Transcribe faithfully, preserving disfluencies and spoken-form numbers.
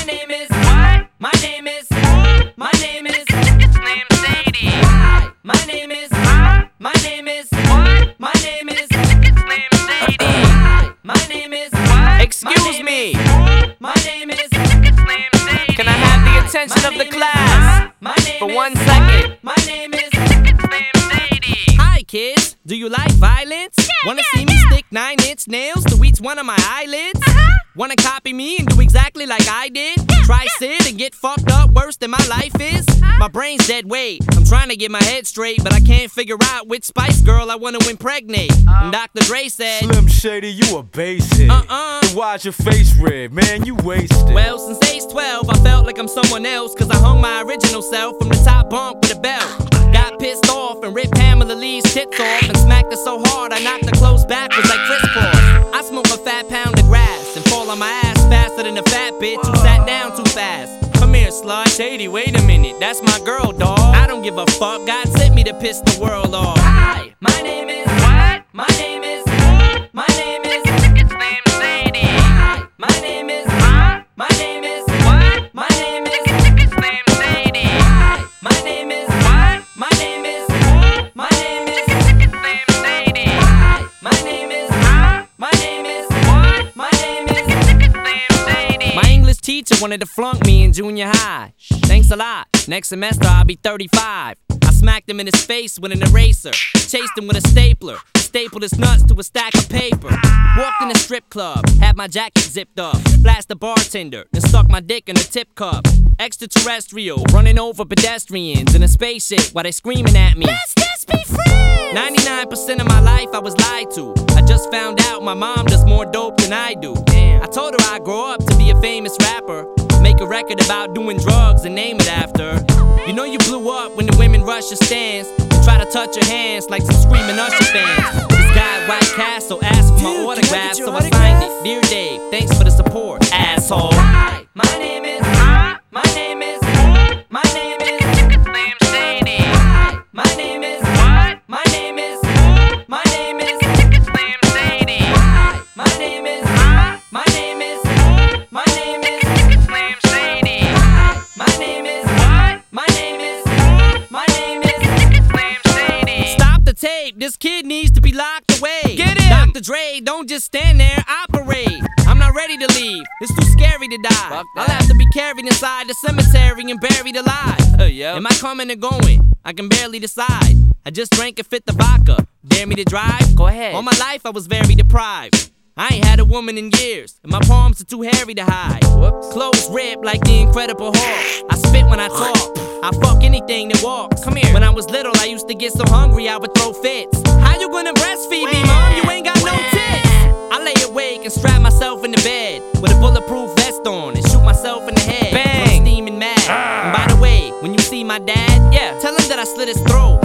name is what? My name is my name is Slim Shady. Hi. My name is huh? My name is what? My name is Slim Shady. Hi. My name is What? Excuse me. My name is Slim Shady. Can I have the attention My of the name is class My name for is one second? My name is Slim Shady. Hi kids, do you like violence? Wanna see me stick nine inch nails to each one of my eyelids? Wanna copy me and do exactly like I did? Try sit and get fucked up worse than my life is? My brain's dead weight, I'm trying to get my head straight, but I can't figure out which Spice Girl I wanna impregnate. And Doctor Dre said, Slim Shady, you a basic. Uh-uh. Then why's your face red, man? You wasted. well, since age twelve, I felt like I'm someone else, cause I hung my original self from the top bunk with a belt. Got pissed off and ripped Pamela Lee's tits off and smacked her so hard I knocked her clothes backwards like crisscross. I smoke a fat pound of grass and fall on my ass faster than a fat bitch who sat down too fast. Come here, slut. Shady, wait a minute, that's my girl, dawg. I don't give a fuck, God sent me to piss the world off. Hi. My name is What? My name is My name is Slim Shady. Hi. My name is Huh? My name is What? My name is Slim Shady. Hi. My name is What? My name is My name is Slim Shady. Hi. My name is Huh? My name is What? My name is Slim Shady. My English teacher wanted to flunk me in junior high. Thanks a lot. Next semester I'll be thirty-five. I smacked him in his face with an eraser. Chased him with a stapler. Stapled his nuts to a stack of paper. Walked in a strip club. Had my jacket zipped up. Flashed the bartender. Then stuck my dick in a tip cup. Extraterrestrial. Running over pedestrians in a spaceship while they screaming at me. Let's just be friends. ninety-nine percent of my life I was lied to. I just found out my mom does more dope than I do. Damn. I told her I'd grow up to be a famous rapper. Make a record about doing drugs and name it after. You know you blew up when the women rush your stands and try to touch your hands like some screaming Usher fans. This guy at White Castle asked for my Dude, can I autograph, get your so I autograph? signed it. Dear Dave, thanks for the support, asshole. Hi. My name is Huh? My name is My name is Slim Shady. Hi. My name is What? My name is My name is Slim Shady. Hi. My name is Huh? My name is My name is Slim Shady. Hi. My name is What? My name is My name is Slim Shady. Stop the tape, this kid needs to be locked away. Get him! Doctor Dre, don't just stand there, operate. I'm not ready to leave, it's too scary to die. Fuck I'll that. have to be carried inside the cemetery and buried alive. Uh, yeah. Am I coming or going? I can barely decide. I just drank and fit the vodka. Dare me to drive? Go ahead. All my life I was very deprived. I ain't had a woman in years, and my palms are too hairy to hide. Whoops. Clothes ripped like the Incredible Hulk. I spit when I talk. I fuck anything that walks. Come here. When I was little, I used to get so hungry I would throw fits. How you gonna breastfeed me, mom? You ain't got no tits. I lay awake and strap myself in the bed with a bulletproof vest on and shoot myself in the head. Bang. I'm steaming mad. And by the way, when you see my dad, Yeah. tell him that I slit his throat.